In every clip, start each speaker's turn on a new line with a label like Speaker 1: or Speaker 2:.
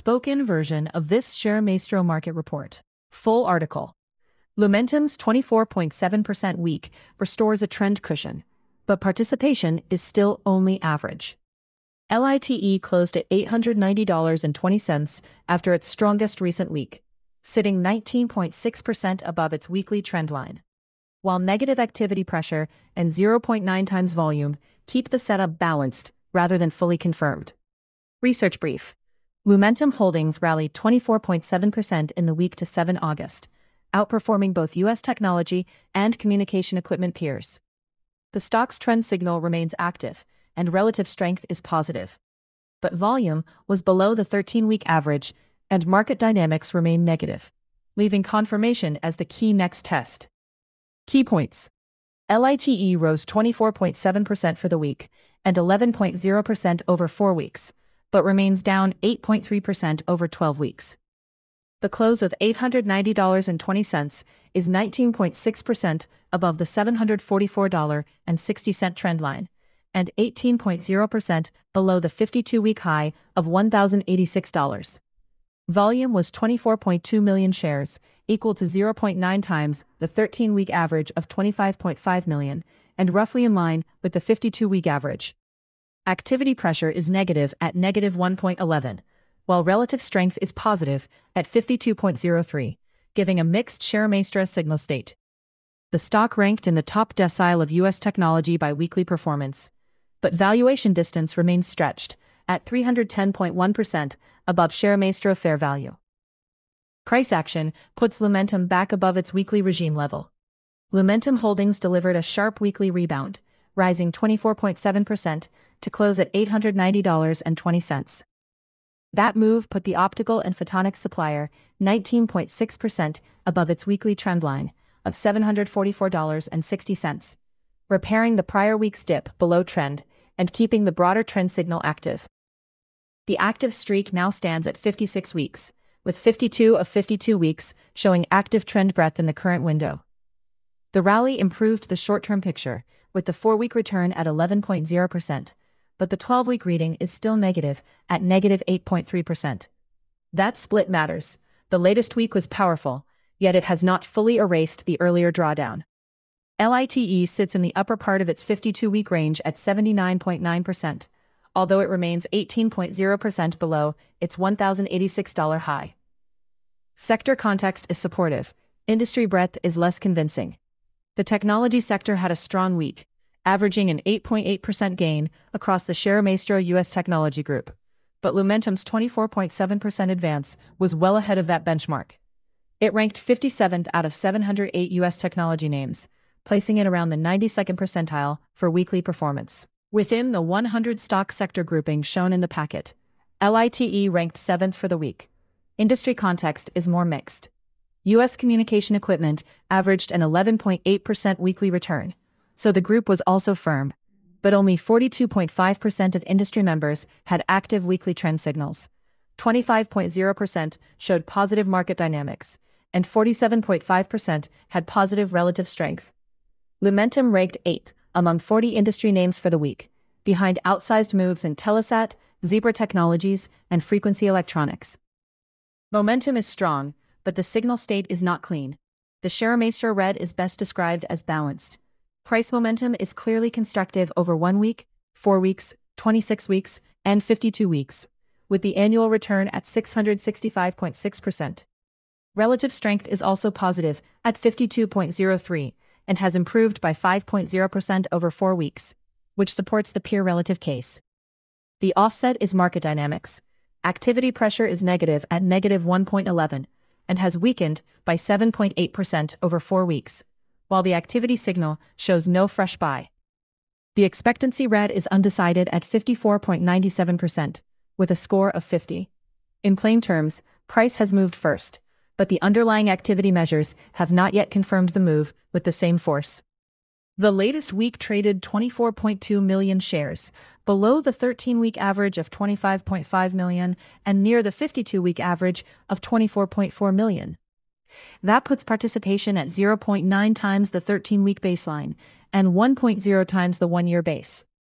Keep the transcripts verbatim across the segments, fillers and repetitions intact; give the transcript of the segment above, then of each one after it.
Speaker 1: spoken version of this Share Maestro market report. Full article. Lumentum's twenty-four point seven percent week restores a trend cushion, but participation is still only average. L I T E closed at eight hundred ninety dollars and twenty cents after its strongest recent week, sitting nineteen point six percent above its weekly trend line. While negative activity pressure and zero point nine times volume keep the setup balanced rather than fully confirmed. Research brief. Lumentum Holdings rallied twenty-four point seven percent in the week to seven August, outperforming both U S technology and communication equipment peers. The stock's trend signal remains active, and relative strength is positive. But volume was below the thirteen-week average, and market dynamics remain negative, leaving confirmation as the key next test. Key points. L I T E rose twenty-four point seven percent for the week and eleven point zero percent over four weeks, but remains down eight point three percent over twelve weeks. The close of eight hundred ninety dollars and twenty cents is nineteen point six percent above the seven hundred forty-four dollars and sixty cents trend line, and eighteen point zero percent below the fifty-two-week high of one thousand eighty-six dollars. Volume was twenty-four point two million shares, equal to zero point nine times the thirteen-week average of twenty-five point five million, and roughly in line with the fifty-two-week average. Activity pressure is negative at negative one point one one, while relative strength is positive at fifty-two point zero three, giving a mixed Share Maestro signal state. The stock ranked in the top decile of U S technology by weekly performance, but valuation distance remains stretched at three hundred ten point one percent above Share Maestro fair value. Price action puts Lumentum back above its weekly regime level. Lumentum Holdings delivered a sharp weekly rebound, rising twenty-four point seven percent to close at eight hundred ninety dollars and twenty cents. That move put the optical and photonics supplier nineteen point six percent above its weekly trend line of seven hundred forty-four dollars and sixty cents, repairing the prior week's dip below trend and keeping the broader trend signal active. The active streak now stands at fifty-six weeks, with fifty-two of fifty-two weeks showing active trend breadth in the current window. The rally improved the short-term picture, with the four-week return at eleven point zero percent, but the twelve-week reading is still negative at negative eight point three percent. That split matters. The latest week was powerful, yet it has not fully erased the earlier drawdown. L I T E sits in the upper part of its fifty-two-week range at seventy-nine point nine percent, although it remains eighteen point zero percent below its one thousand eighty-six dollars high. Sector context is supportive. Industry breadth is less convincing. The technology sector had a strong week, averaging an eight point eight percent gain across the Share Maestro U S Technology Group, but Lumentum's twenty-four point seven percent advance was well ahead of that benchmark. It ranked fifty-seventh out of seven hundred eight U S technology names, placing it around the ninety-second percentile for weekly performance. Within the one hundred stock sector grouping shown in the packet, L I T E ranked seventh for the week. Industry context is more mixed. U S communication equipment averaged an eleven point eight percent weekly return, so the group was also firm, but only forty-two point five percent of industry members had active weekly trend signals. twenty-five point zero percent showed positive market dynamics, and forty-seven point five percent had positive relative strength. Lumentum ranked eighth among forty industry names for the week, behind outsized moves in Telesat, Zebra Technologies, and Frequency Electronics. Momentum is strong, but the signal state is not clean. The Share Maestro red is best described as balanced. Price momentum is clearly constructive over one week, four weeks, twenty-six weeks, and fifty-two weeks, with the annual return at six hundred sixty-five point six percent. Relative strength is also positive at fifty-two point zero three and has improved by five point zero percent over four weeks, which supports the peer relative case. The offset is market dynamics. Activity pressure is negative at negative one point one one and has weakened by seven point eight percent over four weeks, while the activity signal shows no fresh buy. The expectancy red is undecided at fifty-four point nine seven percent, with a score of fifty. In plain terms, price has moved first, but the underlying activity measures have not yet confirmed the move with the same force. The latest week traded twenty-four point two million shares, below the thirteen-week average of twenty-five point five million and near the fifty-two-week average of twenty-four point four million. That puts participation at zero point nine times the thirteen-week baseline and one point zero times the one-year base.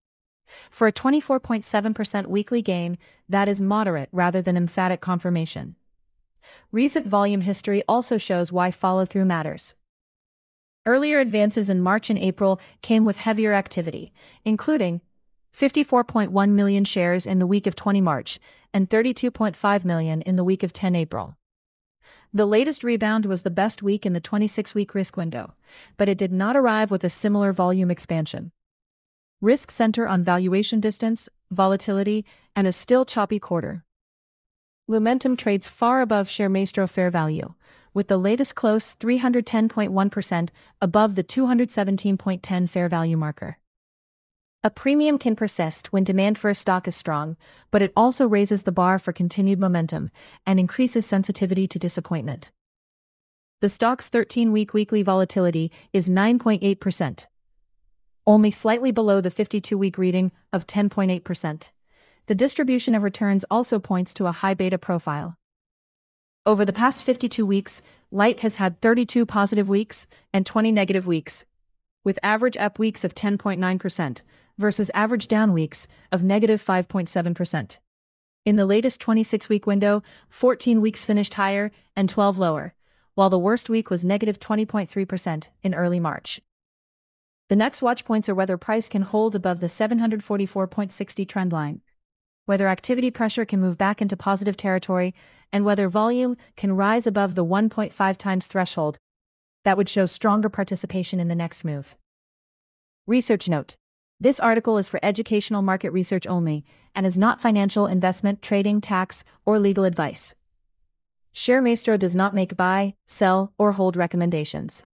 Speaker 1: For a twenty-four point seven percent weekly gain, that is moderate rather than emphatic confirmation. Recent volume history also shows why follow-through matters. Earlier advances in March and April came with heavier activity, including fifty-four point one million shares in the week of twenty March and thirty-two point five million in the week of ten April. The latest rebound was the best week in the twenty-six week risk window, but it did not arrive with a similar volume expansion. Risks center on valuation distance, volatility, and a still choppy quarter. Lumentum trades far above ShareMaestro fair value, with the latest close three hundred ten point one percent above the two hundred seventeen point one zero fair value marker. A premium can persist when demand for a stock is strong, but it also raises the bar for continued momentum and increases sensitivity to disappointment. The stock's thirteen week weekly volatility is nine point eight percent, only slightly below the fifty-two week reading of ten point eight percent. The distribution of returns also points to a high beta profile. Over the past fifty-two weeks, Light has had thirty-two positive weeks and twenty negative weeks, with average up weeks of ten point nine percent versus average down weeks of negative five point seven percent. In the latest twenty-six week window, fourteen weeks finished higher and twelve lower, while the worst week was negative twenty point three percent in early March. The next watch points are whether price can hold above the seven hundred forty-four point six zero trend line, whether activity pressure can move back into positive territory, and whether volume can rise above the one point five times threshold. That would show stronger participation in the next move. Research note: this article is for educational market research only and is not financial, investment, trading, tax, or legal advice. ShareMaestro does not make buy, sell, or hold recommendations.